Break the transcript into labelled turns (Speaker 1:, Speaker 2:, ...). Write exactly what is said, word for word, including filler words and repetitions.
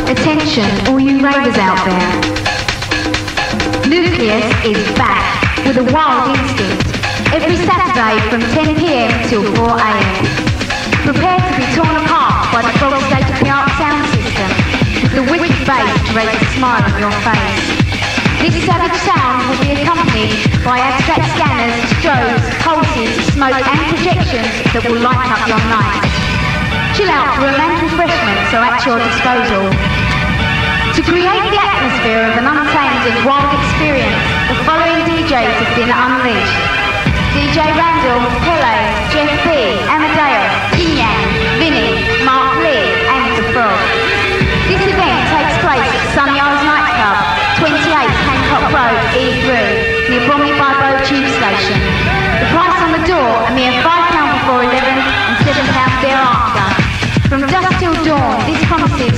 Speaker 1: Attention, all you ravers out there. Nucleus is back with a wild instinct every Saturday from ten p m till four a m Prepare to be torn apart by the full state-of-the-art sound system with the wicked bass to raise a smile on your face. This savage sound will be accompanied by abstract scanners, strobes, pulses, smoke and projections that will light up your night. Chill out for romantic refreshments are at your disposal. To create the atmosphere of an untamed and wild experience, the following D Js have been unleashed. D J Randall, Pele, Jeff B, Amadeus,